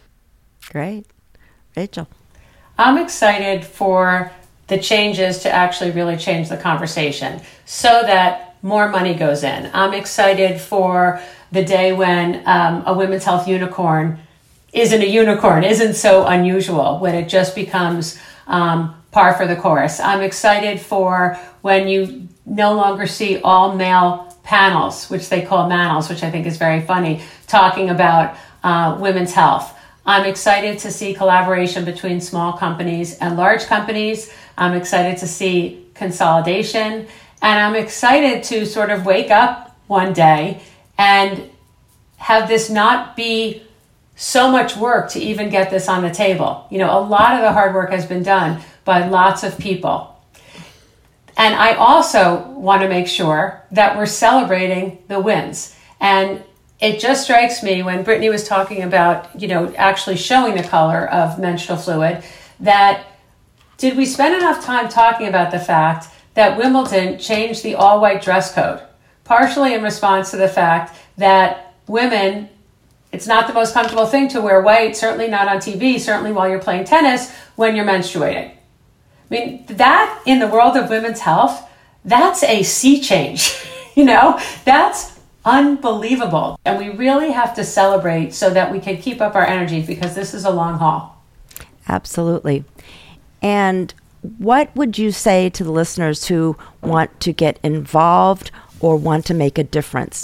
Great. Rachel? I'm excited for the changes to actually really change the conversation so that more money goes in. I'm excited for the day when a women's health unicorn isn't so unusual, when it just becomes par for the course. I'm excited for when you no longer see all male panels, which they call manels, which I think is very funny, talking about women's health. I'm excited to see collaboration between small companies and large companies. I'm excited to see consolidation. And I'm excited to sort of wake up one day and have this not be so much work to even get this on the table. You know, a lot of the hard work has been done by lots of people. And I also want to make sure that we're celebrating the wins. And it just strikes me when Brittany was talking about, you know, actually showing the color of menstrual fluid, that did we spend enough time talking about the fact that Wimbledon changed the all-white dress code, partially in response to the fact that women, it's not the most comfortable thing to wear white, certainly not on TV, certainly while you're playing tennis, when you're menstruating. I mean, that in the world of women's health, that's a sea change, you know, that's unbelievable. And we really have to celebrate so that we can keep up our energy, because this is a long haul. Absolutely. And what would you say to the listeners who want to get involved or want to make a difference?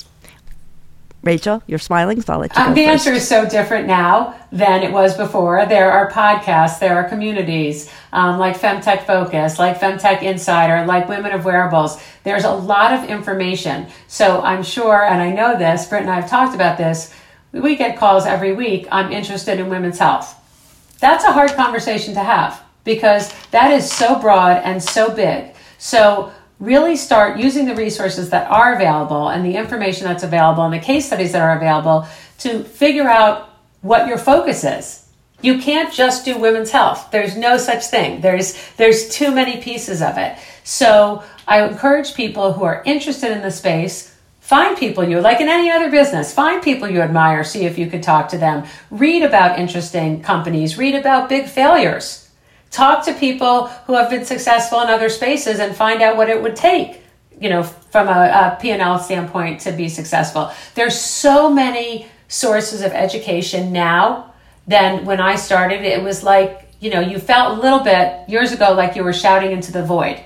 Rachel, you're smiling, so I'll let you go The first. answer is so different now than it was before. There are podcasts, there are communities like Femtech Focus, like Femtech Insider, like Women of Wearables. There's a lot of information. So I'm sure, and I know this, Britt and I have talked about this, we get calls every week, I'm interested in women's health. That's a hard conversation to have, because that is so broad and so big. So really start using the resources that are available and the information that's available and the case studies that are available to figure out what your focus is. You can't just do women's health. There's no such thing. There's too many pieces of it. So I encourage people who are interested in the space, find people you, like in any other business, find people you admire, see if you could talk to them, read about interesting companies, read about big failures. Talk to people who have been successful in other spaces and find out what it would take, you know, from a P&L standpoint to be successful. There's so many sources of education now than when I started. It was like, you know, you felt a little bit years ago like you were shouting into the void.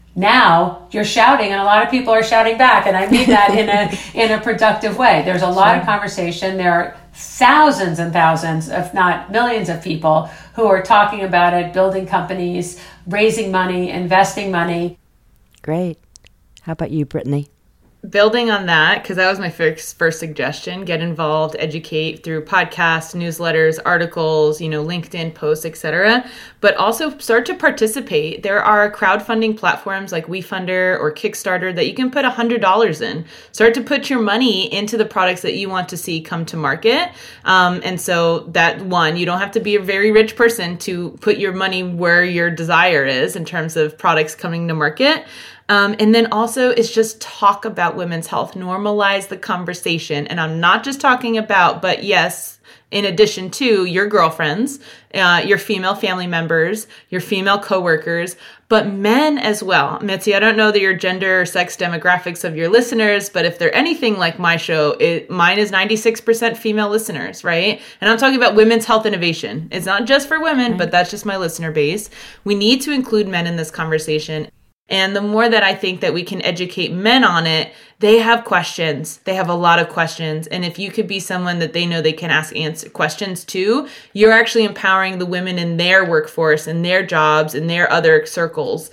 Now you're shouting and a lot of people are shouting back. And I mean that in a productive way. There's a lot of conversation. There are thousands and thousands, if not millions of people who are talking about it, building companies, raising money, investing money. Great. How about you, Brittany? Building on that, because that was my first suggestion, get involved, educate through podcasts, newsletters, articles, you know, LinkedIn posts, etc. But also start to participate. There are crowdfunding platforms like WeFunder or Kickstarter that you can put $100 in. Start to put your money into the products that you want to see come to market. And so that one, you don't have to be a very rich person to put your money where your desire is in terms of products coming to market. And then also is just talk about women's health, normalize the conversation. And I'm not just talking about, but yes, in addition to your girlfriends, your female family members, your female coworkers, but men as well. Mitzi, I don't know that your gender or sex demographics of your listeners, but if they're anything like my show, mine is 96% female listeners, right? And I'm talking about women's health innovation. It's not just for women, but that's just my listener base. We need to include men in this conversation. And the more that I think that we can educate men on it, they have questions. They have a lot of questions. And if you could be someone that they know they can ask questions to, you're actually empowering the women in their workforce, in their jobs, in their other circles,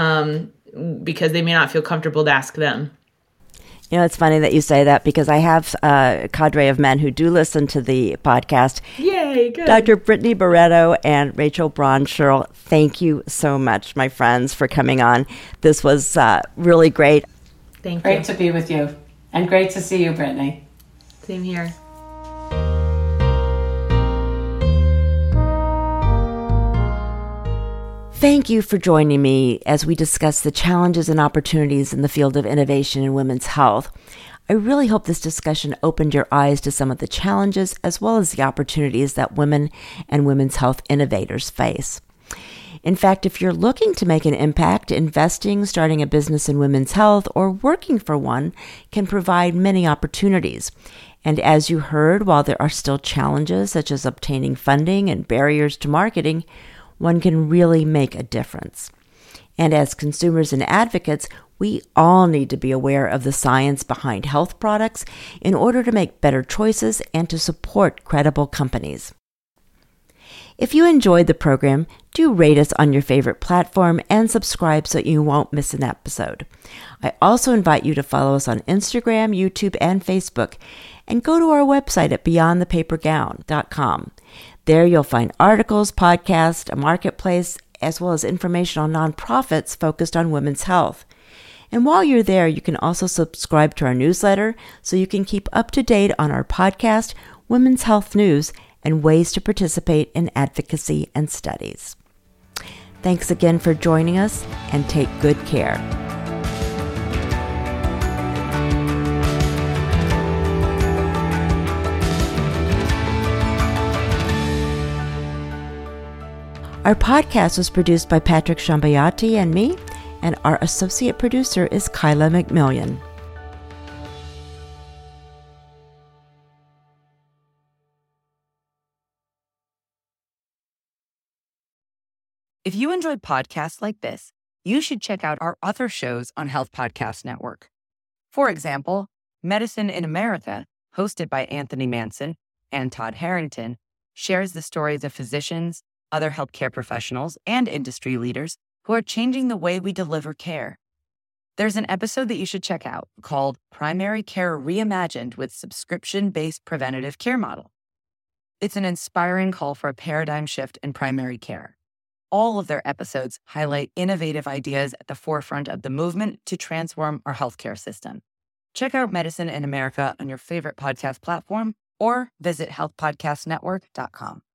because they may not feel comfortable to ask them. You know, it's funny that you say that, because I have a cadre of men who do listen to the podcast. Yay, good. Dr. Brittany Barreto and Rachel Braun-Scherl, thank you so much, my friends, for coming on. This was really great. Thank you. Great to be with you. And great to see you, Brittany. Same here. Thank you for joining me as we discuss the challenges and opportunities in the field of innovation in women's health. I really hope this discussion opened your eyes to some of the challenges as well as the opportunities that women and women's health innovators face. In fact, if you're looking to make an impact, investing, starting a business in women's health, or working for one can provide many opportunities. And as you heard, while there are still challenges such as obtaining funding and barriers to marketing, one can really make a difference. And as consumers and advocates, we all need to be aware of the science behind health products in order to make better choices and to support credible companies. If you enjoyed the program, do rate us on your favorite platform and subscribe so you won't miss an episode. I also invite you to follow us on Instagram, YouTube, and Facebook, and go to our website at beyondthepapergown.com. There you'll find articles, podcasts, a marketplace, as well as information on nonprofits focused on women's health. And while you're there, you can also subscribe to our newsletter so you can keep up to date on our podcast, Women's Health News, and ways to participate in advocacy and studies. Thanks again for joining us, and take good care. Our podcast was produced by Patrick Shambayati and me, and our associate producer is Kyla McMillian. If you enjoyed podcasts like this, you should check out our other shows on Health Podcast Network. For example, Medicine in America, hosted by Anthony Manson and Todd Harrington, shares the stories of physicians, other healthcare professionals, and industry leaders who are changing the way we deliver care. There's an episode that you should check out called Primary Care Reimagined with Subscription-Based Preventative Care Model. It's an inspiring call for a paradigm shift in primary care. All of their episodes highlight innovative ideas at the forefront of the movement to transform our healthcare system. Check out Medicine in America on your favorite podcast platform or visit healthpodcastnetwork.com.